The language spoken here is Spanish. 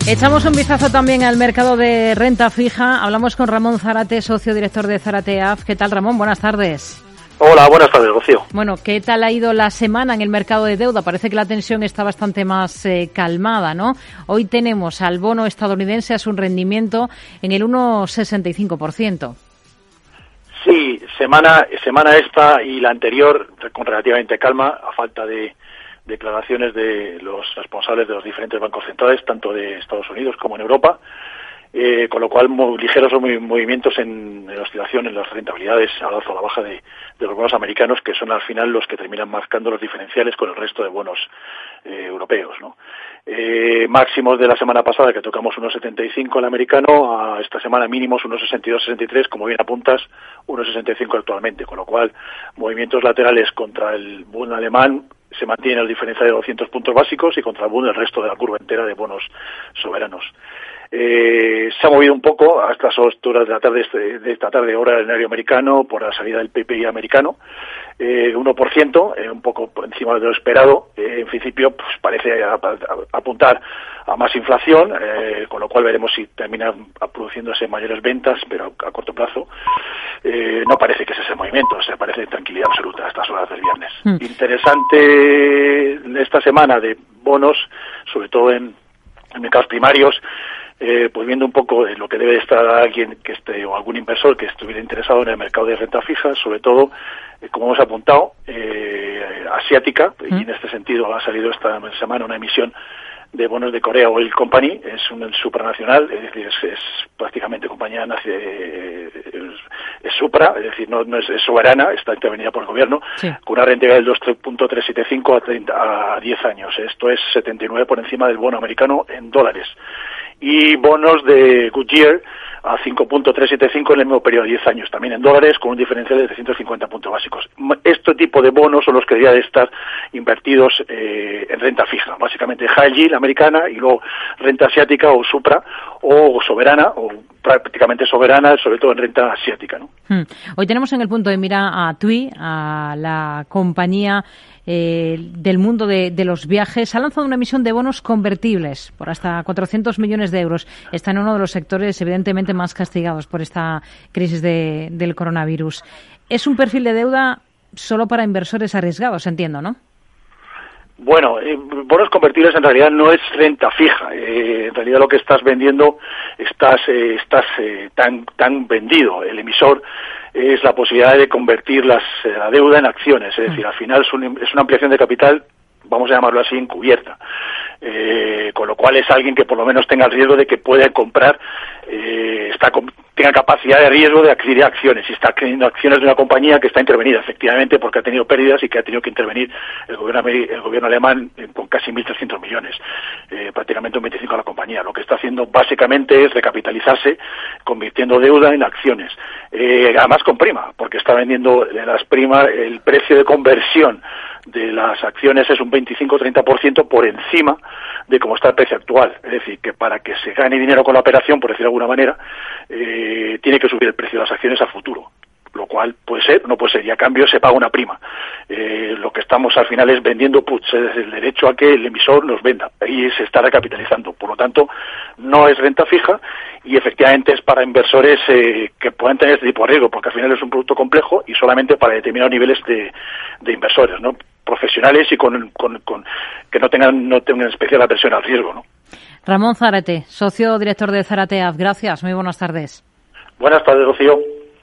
Echamos un vistazo también al mercado de renta fija. Hablamos con Ramón Zárate, socio director de Zárate AF. ¿Qué tal, Ramón? Buenas tardes. Hola, buenas tardes, Rocío. Bueno, ¿qué tal ha ido la semana en el mercado de deuda? Parece que la tensión está bastante más calmada, ¿no? Hoy tenemos al bono estadounidense a su rendimiento en el 1,65%. Sí, semana esta y la anterior con relativamente calma, a falta de declaraciones de los responsables de los diferentes bancos centrales, tanto de Estados Unidos como en Europa, con lo cual muy ligeros los movimientos en la oscilación en las rentabilidades al alza o a la baja de los bonos americanos, que son al final los que terminan marcando los diferenciales con el resto de bonos europeos, ¿no? Máximos de la semana pasada, que tocamos 1,75 el americano, a esta semana mínimos 1,62-63, como bien apuntas, 1,65 actualmente, con lo cual movimientos laterales contra el Bund alemán, se mantiene el diferencial de 200 puntos básicos, y contra el Bund el resto de la curva entera de bonos soberanos. Se ha movido un poco a estas horas de la tarde, de esta tarde, hora del horario americano, por la salida del PPI americano, 1%, un poco por encima de lo esperado. En principio, pues parece apuntar a más inflación, con lo cual veremos si termina produciéndose mayores ventas, pero a corto plazo no parece que ese sea el movimiento, o sea, parece tranquilidad absoluta a estas horas del viernes. Interesante esta semana de bonos, sobre todo en mercados primarios, pues viendo un poco lo que debe estar alguien que esté, o algún inversor que estuviera interesado en el mercado de renta fija, sobre todo, como hemos apuntado, asiática, y en este sentido ha salido esta semana una emisión de bonos de Korea Oil Company, es un supranacional, es decir, es prácticamente compañía es supra, es decir, no es soberana, está intervenida por el gobierno, sí, con una rentabilidad del 2.375 a 10 años. Esto es 79 por encima del bono americano en dólares. Y bonos de Goodyear a 5.375 en el mismo periodo de 10 años, también en dólares, con un diferencial de 350 puntos básicos. Este tipo de bonos son los que deberían de estar invertidos en renta fija, básicamente high yield americana, y luego renta asiática o supra o soberana, o prácticamente soberana, sobre todo en renta asiática, ¿no? Hoy tenemos en el punto de mira a TUI, a la compañía del mundo de los viajes. Ha lanzado una emisión de bonos convertibles por hasta 400 millones de euros. Está en uno de los sectores evidentemente más castigados por esta crisis del coronavirus. Es un perfil de deuda solo para inversores arriesgados, entiendo, ¿no? Bueno, bonos convertibles en realidad no es renta fija. En realidad lo que estás vendiendo, estás tan vendido. El emisor es la posibilidad de convertir la deuda en acciones. Es decir, al final es una ampliación de capital, vamos a llamarlo así, encubierta. Con lo cual es alguien que por lo menos tenga el riesgo de que pueda comprar, tenga capacidad de riesgo de adquirir acciones, y está adquiriendo acciones de una compañía que está intervenida efectivamente porque ha tenido pérdidas y que ha tenido que intervenir el gobierno alemán con casi 1.300 millones, prácticamente un 25% de la compañía. Lo que está haciendo básicamente es recapitalizarse, convirtiendo deuda en acciones, además con prima, porque está vendiendo las primas, el precio de conversión de las acciones es un 25-30% por encima de cómo está el precio actual. Es decir, que para que se gane dinero con la operación, por decirlo de alguna manera, tiene que subir el precio de las acciones a futuro, lo cual puede ser, no puede ser, y a cambio se paga una prima. Lo que estamos al final es vendiendo puts, es el derecho a que el emisor nos venda, y se está recapitalizando. Por lo tanto, no es renta fija, y efectivamente es para inversores que puedan tener este tipo de riesgo, porque al final es un producto complejo y solamente para determinados niveles de inversores, ¿no? Profesionales y que no tengan especial aversión al riesgo, ¿no? Ramón Zárate, socio director de Zárate AF. Gracias, muy buenas tardes. Buenas tardes, Rocío.